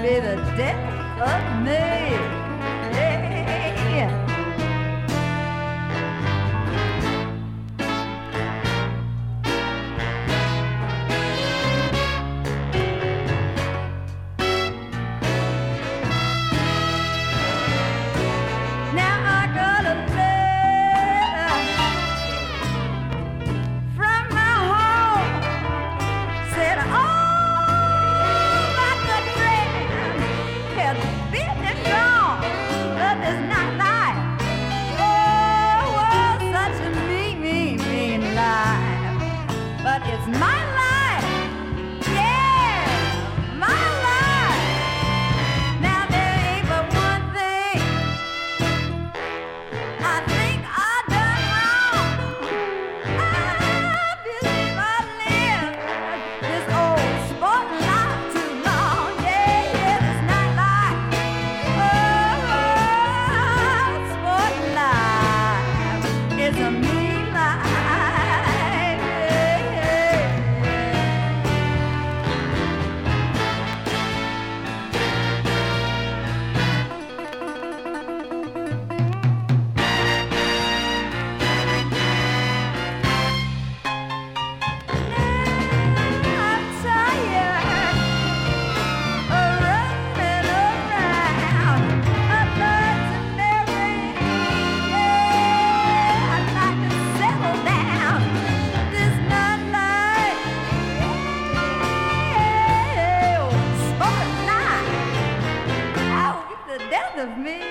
be the death of me. Yeah. But it's my life, yeah, my life. Now there ain't but one thing I think I done wrong. I believe I lived this old sporting life too long. Yeah, yeah, this nightlife, oh, sporting life is a mean life. Of me.